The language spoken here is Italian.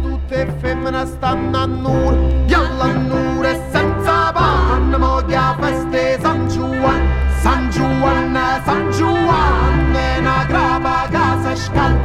tutte femmine stanno a nur, gialla a nur e senza panna, moglia feste San Giovanni, San Giovanni, San Giovanni, una grava casa scalda.